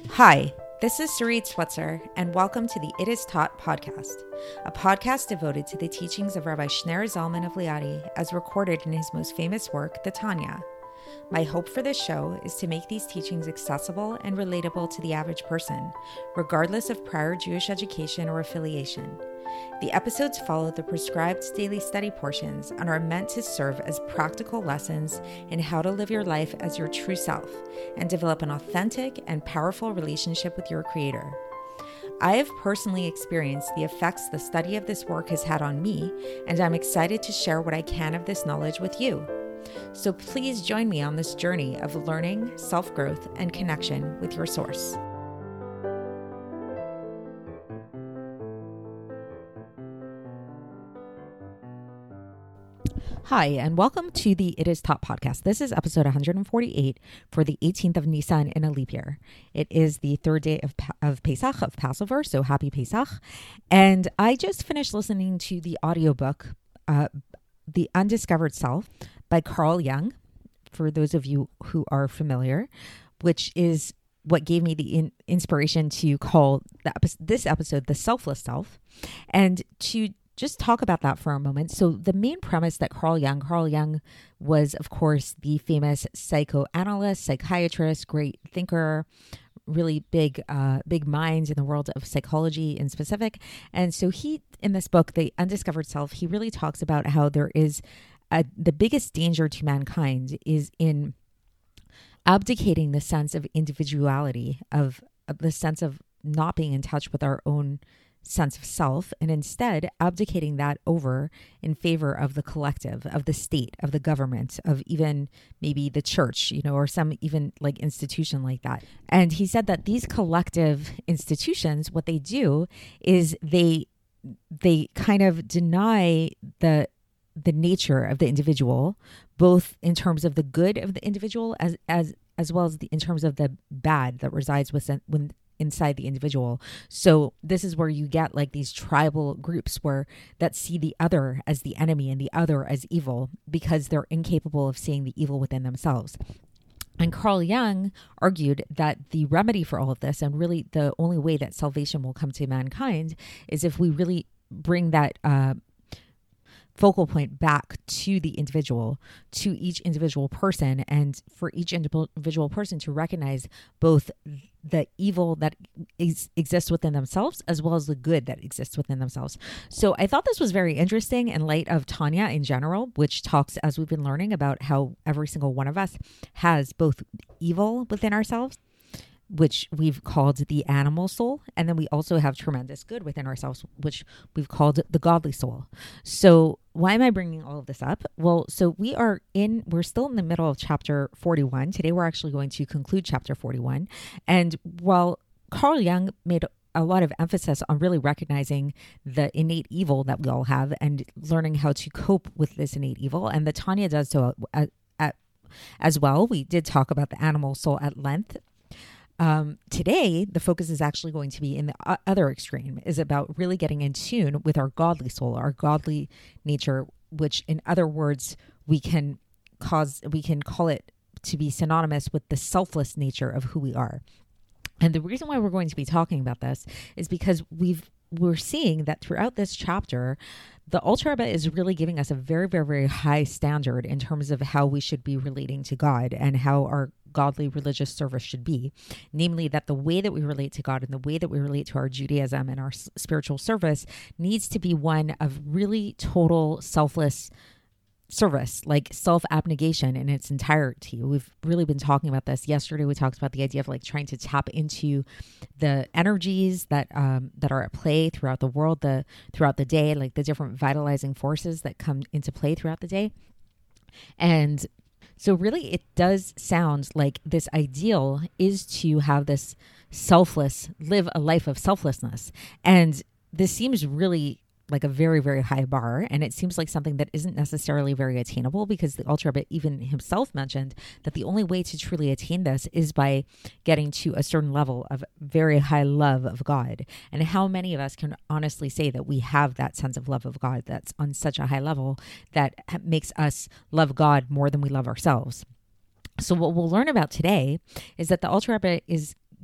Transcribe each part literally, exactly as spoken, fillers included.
Hi, this is Sarit Switzer, and welcome to the It Is Taught podcast, a podcast devoted to the teachings of Rabbi Shneur Zalman of Liadi as recorded in his most famous work, the Tanya. My hope for this show is to make these teachings accessible and relatable to the average person, regardless of prior Jewish education or affiliation. The episodes follow the prescribed daily study portions and are meant to serve as practical lessons in how to live your life as your true self and develop an authentic and powerful relationship with your Creator. I have personally experienced the effects the study of this work has had on me, and I'm excited to share what I can of this knowledge with you. So please join me on this journey of learning, self-growth, and connection with your source. Hi, and welcome to the It Is Taught podcast. This is episode one hundred forty-eight for the eighteenth of Nisan in a leap year. It is the third day of, of Pesach, of Passover, so happy Pesach. And I just finished listening to the audiobook, uh, The Undiscovered Self by Carl Jung, for those of you who are familiar, which is what gave me the in- inspiration to call the epi- this episode The Selfless Self, and to just talk about that for a moment. So the main premise that Carl Jung, Carl Jung was, of course, the famous psychoanalyst, psychiatrist, great thinker, really big, uh, big minds in the world of psychology in specific. And so he, in this book, The Undiscovered Self, he really talks about how there is a, the biggest danger to mankind is in abdicating the sense of individuality, of, of the sense of not being in touch with our own sense of self, and instead abdicating that over in favor of the collective, of the state, of the government, of even maybe the church, you know, or some even like institution like that. And he said that these collective institutions, what they do is they they kind of deny the the nature of the individual, both in terms of the good of the individual as as as well as the, in terms of the bad that resides within when inside the individual. So this is where you get like these tribal groups where that see the other as the enemy and the other as evil because they're incapable of seeing the evil within themselves. And Carl Jung argued that the remedy for all of this, and really the only way that salvation will come to mankind, is if we really bring that uh, focal point back to the individual, to each individual person, and for each individual person to recognize both the evil that is, exists within themselves as well as the good that exists within themselves. So I thought this was very interesting in light of Tanya in general, which talks, as we've been learning, about how every single one of us has both evil within ourselves, which we've called the animal soul. And then we also have tremendous good within ourselves, which we've called the godly soul. So why am I bringing all of this up? Well, so we are in, we're still in the middle of chapter forty-one. Today, we're actually going to conclude chapter forty-one. And while Carl Jung made a lot of emphasis on really recognizing the innate evil that we all have and learning how to cope with this innate evil, and the Tanya does so at, at, as well. We did talk about the animal soul at length. Um, today, the focus is actually going to be in the other extreme, is about really getting in tune with our godly soul, our godly nature, which in other words, we can cause, we can call it to be synonymous with the selfless nature of who we are. And the reason why we're going to be talking about this is because we've, we're seeing that throughout this chapter, the Alter Rebbe is really giving us a very, very, very high standard in terms of how we should be relating to God and how our godly religious service should be. Namely, that the way that we relate to God and the way that we relate to our Judaism and our s- spiritual service needs to be one of really total selfless service, like self-abnegation in its entirety. We've really been talking about this. Yesterday, we talked about the idea of like trying to tap into the energies that um, that are at play throughout the world, the throughout the day, like the different vitalizing forces that come into play throughout the day. And so really, it does sound like this ideal is to have this selfless, live a life of selflessness. And this seems really like a very, very high bar. And it seems like something that isn't necessarily very attainable, because the Alter Rebbe even himself mentioned that the only way to truly attain this is by getting to a certain level of very high love of God. And how many of us can honestly say that we have that sense of love of God that's on such a high level that makes us love God more than we love ourselves? So what we'll learn about today is that the Alter Rebbe is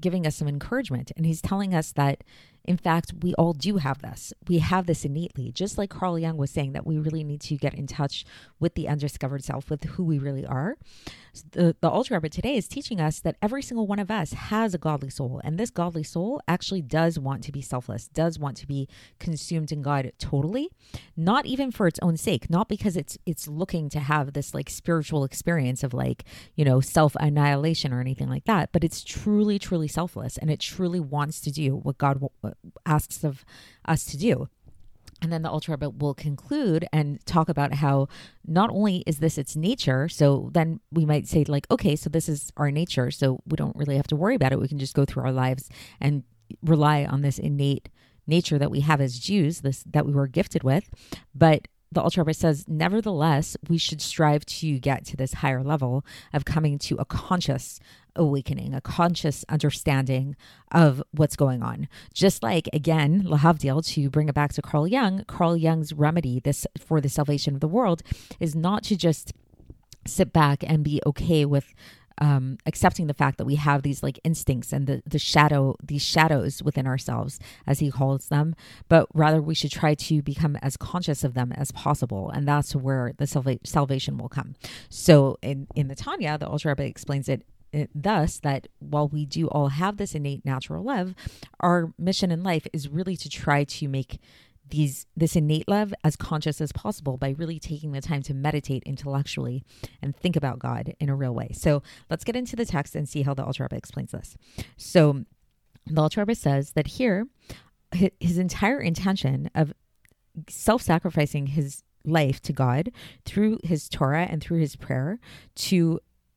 giving us some encouragement. And he's telling us that, in fact, we all do have this. We have this innately, just like Carl Jung was saying that we really need to get in touch with the undiscovered self, with who we really are. The, the Alter Rebbe today is teaching us that every single one of us has a godly soul. And this godly soul actually does want to be selfless, does want to be consumed in God totally, not even for its own sake, not because it's it's looking to have this like spiritual experience of like, you know, self-annihilation or anything like that, but it's truly, truly selfless, and it truly wants to do what God w- asks of us to do. And then the Alter Rebbe will conclude and talk about how not only is this its nature, so then we might say like, okay, so this is our nature, so we don't really have to worry about it. We can just go through our lives and rely on this innate nature that we have as Jews, this that we were gifted with. But the Alter Rebbe says, nevertheless, we should strive to get to this higher level of coming to a conscious awakening, a conscious understanding of what's going on. Just like, again, lahavdil, to bring it back to Carl Jung, Carl Jung's remedy this for the salvation of the world is not to just sit back and be okay with Um, accepting the fact that we have these like instincts and the, the shadow, these shadows within ourselves, as he calls them, but rather we should try to become as conscious of them as possible. And that's where the salva- salvation will come. So in, in the Tanya, the Alter Rebbe explains it, it thus that while we do all have this innate natural love, our mission in life is really to try to make These this innate love as conscious as possible by really taking the time to meditate intellectually and think about God in a real way. So let's get into the text and see how the Alter Rebbe explains this. So the Alter Rebbe says that here, his entire intention of self-sacrificing his life to God through his Torah and through his prayer to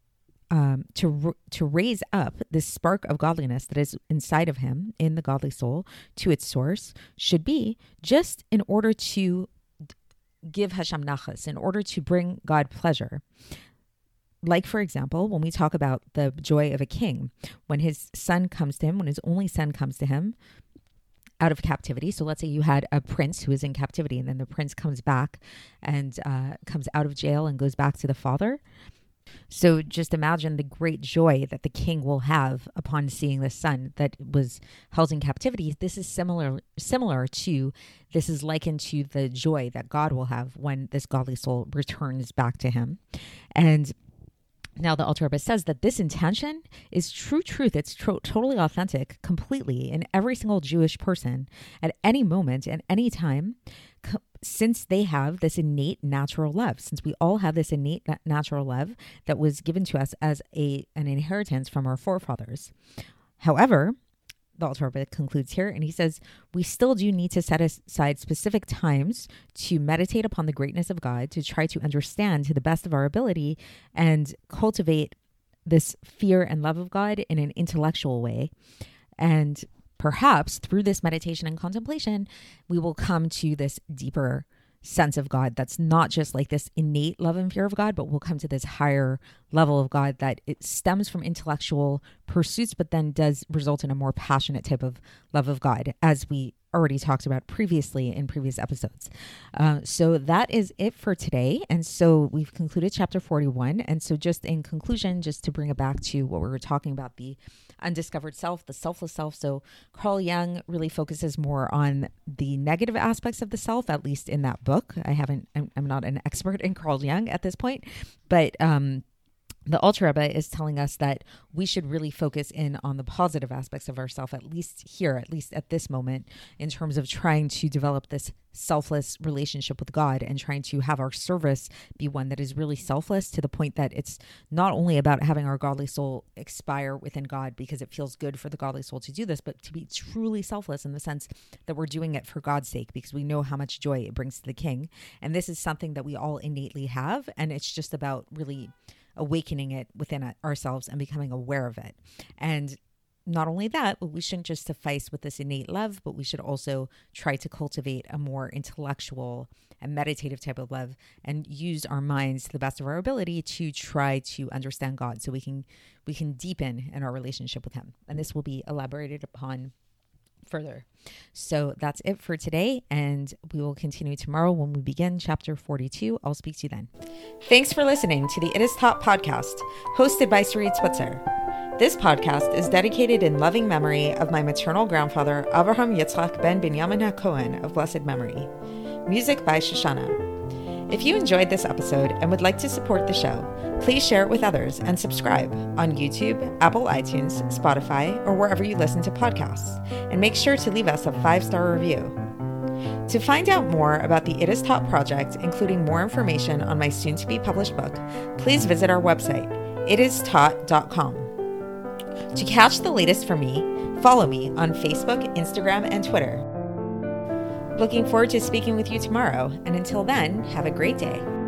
Um, to to raise up this spark of godliness that is inside of him, in the godly soul, to its source, should be just in order to give Hashem nachas, in order to bring God pleasure. Like, for example, when we talk about the joy of a king, when his son comes to him, when his only son comes to him out of captivity. So let's say you had a prince who is in captivity, and then the prince comes back and uh, comes out of jail and goes back to the father. So just imagine the great joy that the king will have upon seeing the son that was held in captivity. This is similar, similar to, this is likened to the joy that God will have when this godly soul returns back to him. And now the Alter Rebbe says that this intention is true truth. It's tro- totally authentic, completely in every single Jewish person at any moment and any time, co- since they have this innate natural love, since we all have this innate natural love that was given to us as a an inheritance from our forefathers. However, the Alter Rebbe concludes here, and he says, we still do need to set aside specific times to meditate upon the greatness of God, to try to understand to the best of our ability and cultivate this fear and love of God in an intellectual way. And perhaps through this meditation and contemplation, we will come to this deeper sense of God that's not just like this innate love and fear of God, but we'll come to this higher level of God that it stems from intellectual pursuits, but then does result in a more passionate type of love of God, as we already talked about previously in previous episodes. Uh, so that is it for today. And so we've concluded chapter forty-one. And so just in conclusion, just to bring it back to what we were talking about, the undiscovered self, the selfless self. So Carl Jung really focuses more on the negative aspects of the self, at least in that book. I haven't, I'm, I'm not an expert in Carl Jung at this point, but um, the Alter Rebbe is telling us that we should really focus in on the positive aspects of ourselves, at least here, at least at this moment, in terms of trying to develop this selfless relationship with God and trying to have our service be one that is really selfless, to the point that it's not only about having our godly soul expire within God because it feels good for the godly soul to do this, but to be truly selfless in the sense that we're doing it for God's sake because we know how much joy it brings to the King. And this is something that we all innately have, and it's just about really awakening it within ourselves and becoming aware of it. And not only that, but we shouldn't just suffice with this innate love, but we should also try to cultivate a more intellectual and meditative type of love and use our minds to the best of our ability to try to understand God so we can we can deepen in our relationship with him. And this will be elaborated upon further. So that's it for today, and we will continue tomorrow when we begin chapter forty-two. I'll speak to you then. Thanks for listening to the It Is Taught podcast, hosted by Sarit Switzer. This podcast is dedicated in loving memory of my maternal grandfather, Avraham Yitzchak ben Binyamin HaKohen of blessed memory. Music by Shoshana. If you enjoyed this episode and would like to support the show, please share it with others and subscribe on YouTube, Apple iTunes, Spotify, or wherever you listen to podcasts. And make sure to leave us a five-star review. To find out more about the It Is Taught project, including more information on my soon-to-be published book, please visit our website, it is taught dot com. To catch the latest from me, follow me on Facebook, Instagram, and Twitter. Looking forward to speaking with you tomorrow, and until then, have a great day.